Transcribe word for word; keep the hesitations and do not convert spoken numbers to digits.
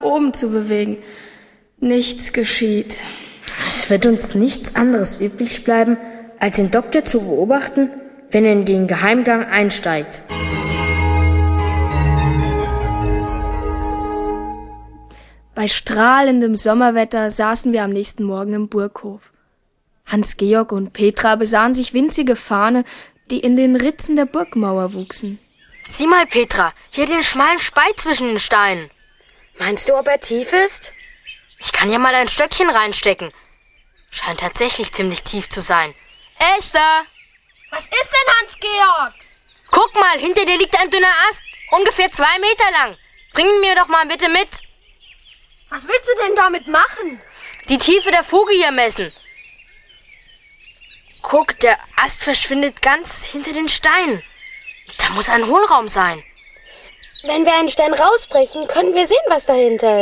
oben zu bewegen. Nichts geschieht. Es wird uns nichts anderes übrig bleiben, als den Doktor zu beobachten, wenn er in den Geheimgang einsteigt. Bei strahlendem Sommerwetter saßen wir am nächsten Morgen im Burghof. Hans-Georg und Petra besahen sich winzige Farne, die in den Ritzen der Burgmauer wuchsen. Sieh mal, Petra, hier den schmalen Spalt zwischen den Steinen. Meinst du, ob er tief ist? Ich kann hier mal ein Stöckchen reinstecken. Scheint tatsächlich ziemlich tief zu sein. Esther! Was ist denn, Hans-Georg? Guck mal, hinter dir liegt ein dünner Ast, ungefähr zwei Meter lang. Bring ihn mir doch mal bitte mit. Was willst du denn damit machen? Die Tiefe der Fuge hier messen. Guck, der Ast verschwindet ganz hinter den Steinen. Da muss ein Hohlraum sein. Wenn wir einen Stein rausbrechen, können wir sehen, was dahinter ist.